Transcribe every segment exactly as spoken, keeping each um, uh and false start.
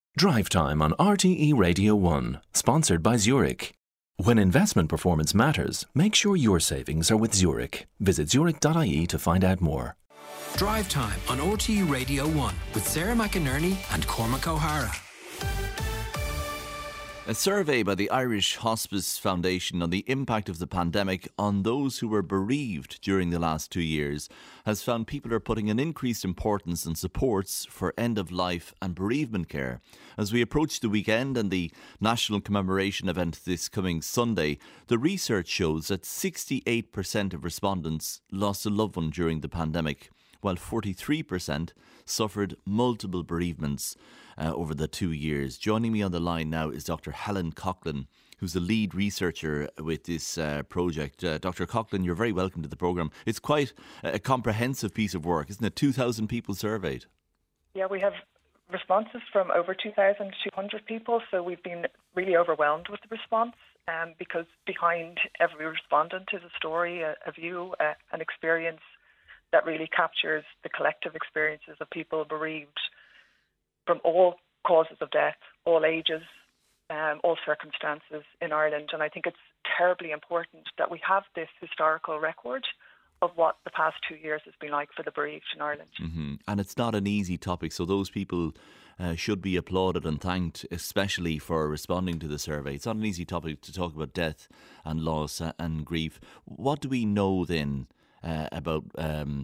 Drive Time on R T E Radio one, sponsored by Zurich. When investment performance matters, make sure your savings are with Zurich. Visit zurich dot I E to find out more. Drive Time on R T E Radio one with Sarah McInerney and Cormac O'Hara. A survey by the Irish Hospice Foundation on the impact of the pandemic on those who were bereaved during the last two years has found people are putting an increased importance and supports for end-of-life and bereavement care. As we approach the weekend and the national commemoration event this coming Sunday, the research shows that sixty-eight percent of respondents lost a loved one during the pandemic, while forty-three percent suffered multiple bereavements uh, over the two years. Joining me on the line now is Doctor Helen Coughlin, who's the lead researcher with this uh, project. Uh, Doctor Coughlin, you're very welcome to the programme. It's quite a comprehensive piece of work, isn't it? two thousand people surveyed. Yeah, we have responses from over two thousand two hundred people, so we've been really overwhelmed with the response um, because behind every respondent is a story, a, a view, a, an experience that really captures the collective experiences of people bereaved from all causes of death, all ages, um, all circumstances in Ireland. And I think it's terribly important that we have this historical record of what the past two years has been like for the bereaved in Ireland. Mm-hmm. And it's not an easy topic, so those people uh, should be applauded and thanked, especially for responding to the survey. It's not an easy topic to talk about death and loss and grief. What do we know then Uh, about um,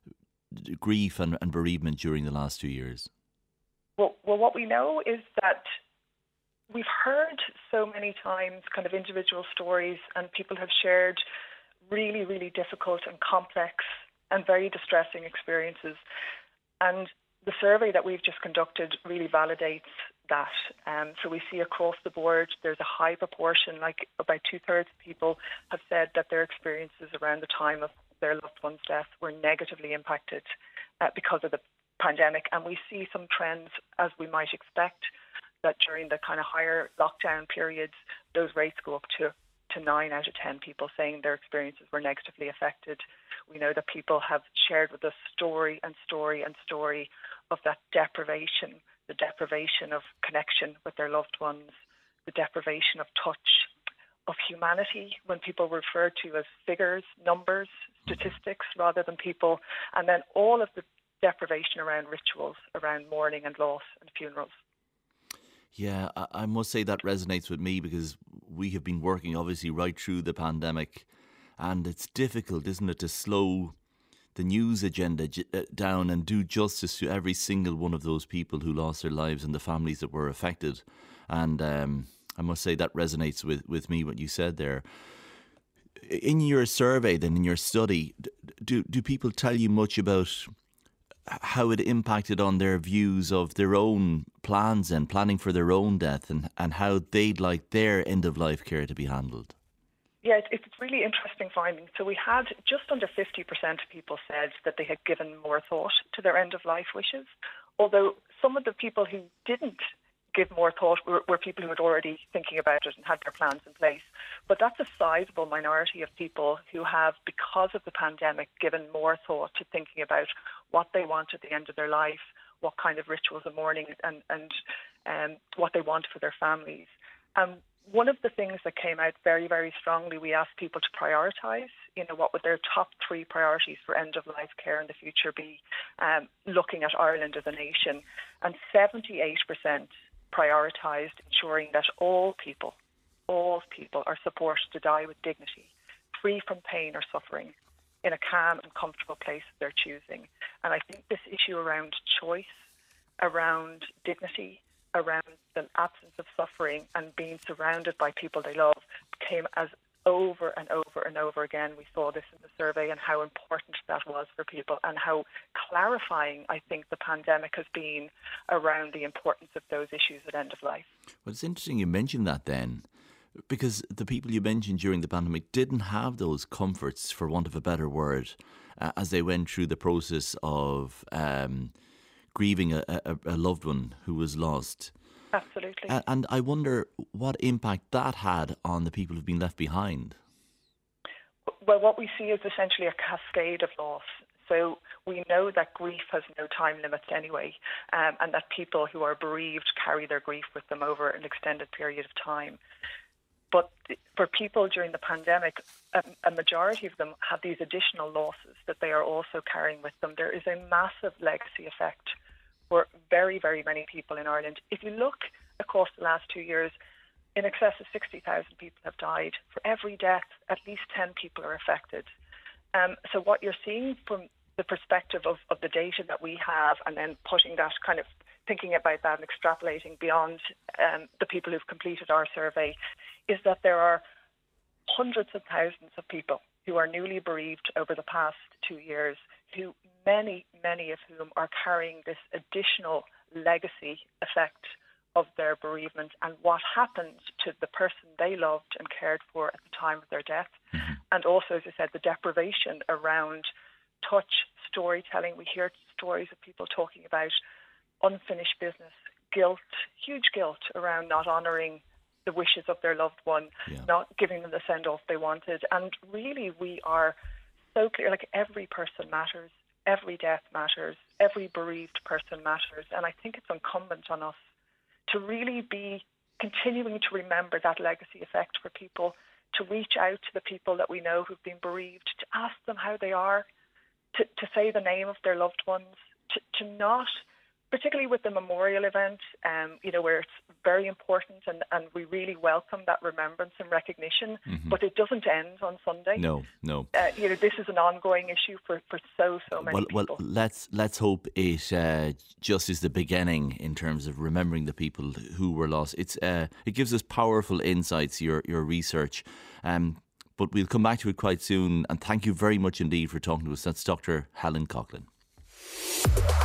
grief and, and bereavement during the last two years? Well, well, what we know is that we've heard so many times kind of individual stories, and people have shared really, really difficult and complex and very distressing experiences. And the survey that we've just conducted really validates that. Um, so we see across the board there's a high proportion, like about two-thirds of people have said that their experiences around the time of their loved one's death were negatively impacted uh, because of the pandemic. And we see some trends, as we might expect, that during the kind of higher lockdown periods, those rates go up to, to nine out of ten people saying their experiences were negatively affected. We know that people have shared with us story and story and story of that deprivation, the deprivation of connection with their loved ones, the deprivation of touch, of humanity, when people refer to as figures, numbers, statistics, rather than people, and then all of the deprivation around rituals, around mourning and loss and funerals. Yeah, I must say that resonates with me, because we have been working obviously right through the pandemic, and it's difficult, isn't it, to slow the news agenda down and do justice to every single one of those people who lost their lives and the families that were affected. And um, I must say that resonates with, with me, what you said there. In your survey then, in your study, do do people tell you much about how it impacted on their views of their own plans and planning for their own death, and, and how they'd like their end-of-life care to be handled? Yeah, it's really interesting finding. So we had just under fifty percent of people said that they had given more thought to their end-of-life wishes, although some of the people who didn't give more thought were, were people who had already thinking about it and had their plans in place. But that's a sizable minority of people who have, because of the pandemic, given more thought to thinking about what they want at the end of their life, what kind of rituals of mourning, and, and um, what they want for their families. Um, one of the things that came out very, very strongly, we asked people to prioritise, you know, what would their top three priorities for end-of-life care in the future be, um, looking at Ireland as a nation. And seventy-eight percent prioritised ensuring that all people, all people are supported to die with dignity, free from pain or suffering, in a calm and comfortable place of their choosing. And I think this issue around choice, around dignity, around the absence of suffering and being surrounded by people they love came as over and over and over again. We saw this in the survey, and how important that was for people, and how clarifying I think the pandemic has been around the importance of those issues at end of life. Well, it's interesting you mentioned that then, because the people you mentioned during the pandemic didn't have those comforts, for want of a better word, uh, as they went through the process of um, grieving a, a, a loved one who was lost. Absolutely. Uh, and I wonder what impact that had on the people who've been left behind. Well, what we see is essentially a cascade of loss. So we know that grief has no time limits anyway, um, and that people who are bereaved carry their grief with them over an extended period of time. But for people during the pandemic, a, a majority of them have these additional losses that they are also carrying with them. There is a massive legacy effect for very, very many people in Ireland. If you look across the last two years, in excess of sixty thousand people have died. For every death, at least ten people are affected. Um, so what you're seeing from the perspective of, of the data that we have, and then putting that kind of thinking about that and extrapolating beyond um, the people who've completed our survey, is that there are hundreds of thousands of people who are newly bereaved over the past two years, who many, many of whom are carrying this additional legacy effect of their bereavement and what happened to the person they loved and cared for at the time of their death. Mm-hmm. And also, as I said, the deprivation around touch, storytelling. We hear stories of people talking about unfinished business, guilt, huge guilt around not honouring the wishes of their loved one, yeah. not giving them the send-off they wanted. And really, we are so clear, like every person matters, every death matters, every bereaved person matters. And I think it's incumbent on us to really be continuing to remember that legacy effect for people, to reach out to the people that we know who've been bereaved, to ask them how they are, to, to say the name of their loved ones, to, to not, particularly with the memorial event, um, you know, where it's very important and, and we really welcome that remembrance and recognition, mm-hmm. but it doesn't end on Sunday. No, no. Uh, you know, this is an ongoing issue for, for so, so many well, people. Well, let's, let's hope it uh, just is the beginning in terms of remembering the people who were lost. It's uh, it gives us powerful insights, your, your research. Um, but we'll come back to it quite soon. And thank you very much indeed for talking to us. That's Doctor Helen Coughlin.